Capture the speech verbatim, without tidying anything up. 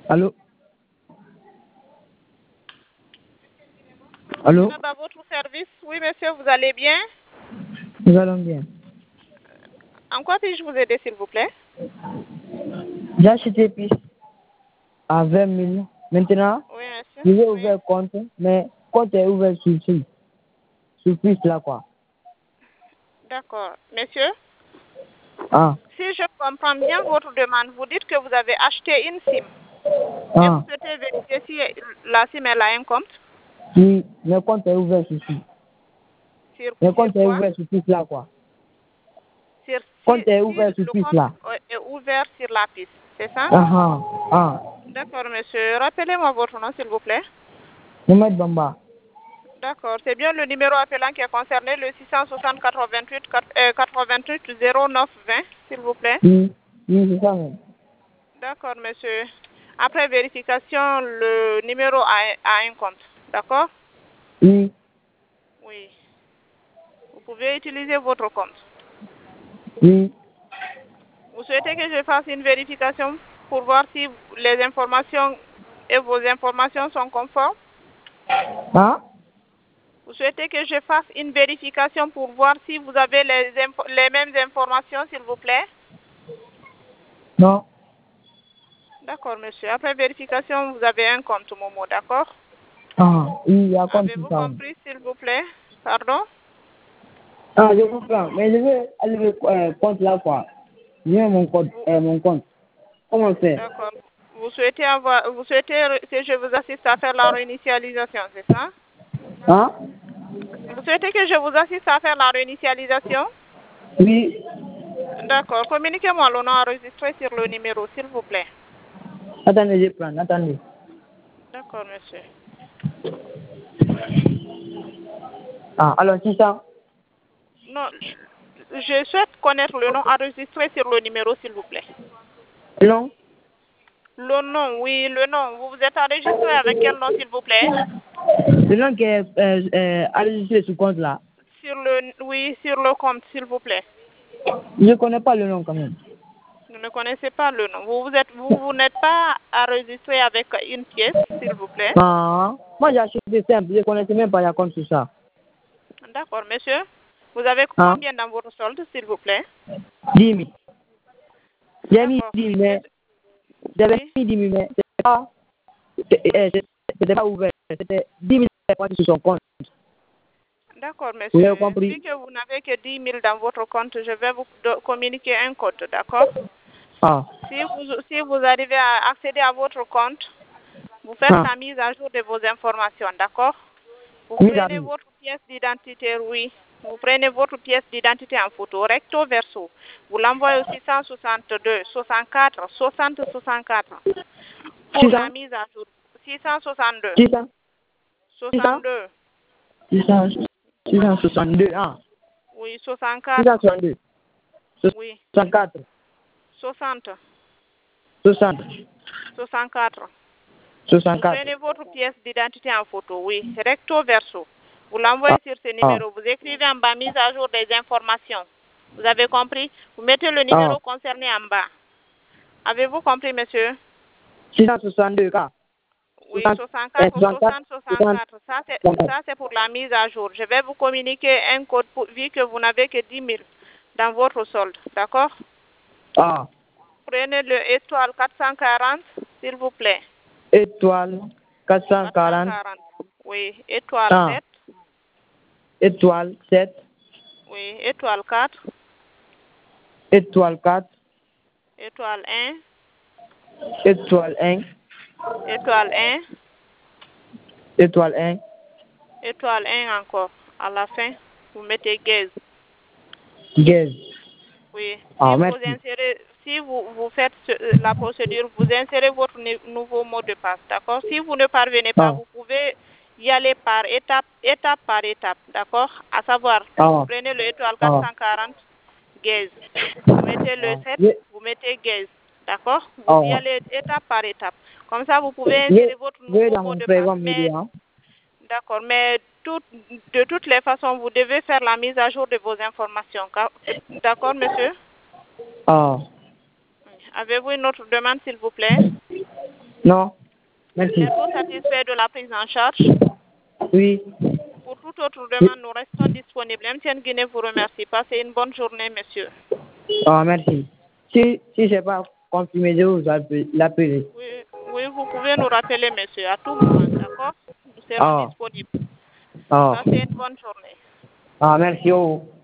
Allô? Allô? Dans votre service, oui monsieur, vous allez bien? Nous allons bien. En quoi puis-je vous aider s'il vous plaît? J'ai acheté plus à vingt mille. Maintenant, Oui monsieur. je vais Oui. ouvrir compte, mais compte est ouvert sur sur sur plus là quoi. D'accord. Monsieur, Ah, si je comprends bien votre demande, vous dites que vous avez acheté une SIM. Et ah, vous souhaitez vérifier si la SIM elle a un compte? oui, le compte est ouvert sur sur. Sur, Le sur compte est quoi? ouvert sur plus là quoi. Sur, si, Compte est si ouvert sur le plus compte là. est ouvert sur la piste, c'est ça? Ah, ah, ah. D'accord monsieur. Rappelez-moi votre nom s'il vous plaît. Mohamed Bamba. D'accord. C'est bien le numéro appelant qui est concerné, le six cent soixante quatre-vingt-huit quatre-vingt-huit zéro neuf vingt, s'il vous plaît. Oui, oui, c'est ça même. D'accord, monsieur. Après vérification, le numéro a, a un compte. D'accord? Oui, Oui. Vous pouvez utiliser votre compte. oui. Vous souhaitez que je fasse une vérification pour voir si les informations et vos informations sont conformes? Ah? Vous souhaitez que je fasse une vérification pour voir si vous avez les, info- les mêmes informations, s'il vous plaît? Non. D'accord, monsieur. Après vérification, vous avez un compte, Momo, d'accord? Ah, oui, il y a compte sur Avez-vous ça. compris, s'il vous plaît? Pardon? Ah, je comprends. Mais je veux aller euh, compte là quoi. Je veux mon compte, Vous- euh, mon compte. Comment faire? D'accord. Vous souhaitez avoir, vous souhaitez re- que je vous assiste à faire la réinitialisation, c'est ça? Hein? Vous souhaitez que je vous assiste à faire la réinitialisation? Oui. D'accord. Communiquez-moi le nom enregistré sur le numéro, s'il vous plaît. Attendez, je prends, attendez. D'accord, monsieur. Ah, alors six cents. Non, je souhaite connaître le nom enregistré sur le numéro, s'il vous plaît. Non? Le nom, oui, le nom. Vous vous êtes enregistré avec quel nom, s'il vous plaît? Le nom qui est euh, euh, enregistré sur compte là. Sur le, oui, sur le compte, s'il vous plaît. Je ne connais pas le nom quand même. Vous ne connaissez pas le nom. Vous vous êtes, vous, vous n'êtes pas enregistré avec une pièce, s'il vous plaît. Ah, moi j'ai acheté simple, je ne connaissais même pas la compte sur ça. D'accord, monsieur. Vous avez Ah, combien dans votre solde, s'il vous plaît? dix mille. J'ai mis D'accord. dix mille, Et- mais j'avais Oui. mis dix mille, mais c'était pas, c'était c'était pas ouvert. C'était dix mille sur son compte. D'accord, Vous avez monsieur. Vu compris? que vous n'avez que dix mille dans votre compte, je vais vous do- communiquer un code, d'accord? Ah, Si vous, si vous arrivez à accéder à votre compte, vous faites ah, la mise à jour de vos informations, d'accord? Vous mise à prenez jour. votre pièce d'identité, oui. Vous prenez votre pièce d'identité en photo, recto verso. Vous l'envoyez au six cent soixante-deux, soixante-quatre, soixante, soixante-quatre pour la six cents? mise à jour. six cent soixante-deux, six cents? six cents? soixante-deux, six cents? six cent soixante-deux, ah. oui, six cent soixante-quatre, soixante-deux. oui, soixante-quatre. soixante, soixante. soixante-quatre. Vous soixante-quatre. prenez votre pièce d'identité en photo, oui, recto verso. Vous Ah, l'envoyez sur ce ah, numéro. Vous écrivez en bas mise à jour des informations. Vous avez compris? Vous mettez le ah. numéro concerné en bas. Avez-vous compris, monsieur? six cent soixante-deux, cas. Oui, euh, soixante-quatre, soixante-quatre, soixante, soixante, soixante-quatre. Ça, c'est, soixante-quatre. ça, c'est pour la mise à jour. Je vais vous communiquer un code pour, vu que vous n'avez que dix mille dans votre solde. D'accord? Ah, Prenez le étoile quatre cent quarante, s'il vous plaît. étoile quatre cent quatre cent quarante. quarante. Oui, étoile Ah, sept. étoile sept. Oui, étoile quatre. Étoile quatre. Étoile un. Étoile un. Étoile un. Étoile un. Étoile un encore. À la fin, vous mettez gaz. Gaz. Oui. Si Ah, vous merci. insérez, si vous, vous faites ce- la procédure, vous insérez votre nu- nouveau mot de passe, d'accord? Si vous ne parvenez pas, Ah, vous pouvez y aller par étape, étape par étape, d'accord? À savoir, vous ah, prenez le étoile ah, quatre cent quarante, gaz. Vous mettez le ah. sept, Je, vous mettez gaz, d'accord? Vous ah, y allez étape par étape. Comme ça, vous pouvez je, insérer votre je vais nouveau dans mot mon de passe. programme Mais média. d'accord, mais tout, de toutes les façons, vous devez faire la mise à jour de vos informations. car- D'accord, monsieur? Ah, Avez-vous une autre demande, s'il vous plaît? Non. Merci. Êtes-vous satisfait de la prise en charge? Oui. Pour toute autre demande, nous restons disponibles. M T N Guinée vous remercie. Passez une bonne journée, monsieur. Ah, merci. Si, si je n'ai pas confirmé, je vous l'appellerai. Oui, oui, vous pouvez nous rappeler, monsieur, à tout moment, d'accord? Nous serons Ah. disponibles. Ah. Passez une bonne journée. Ah, merci. Oh.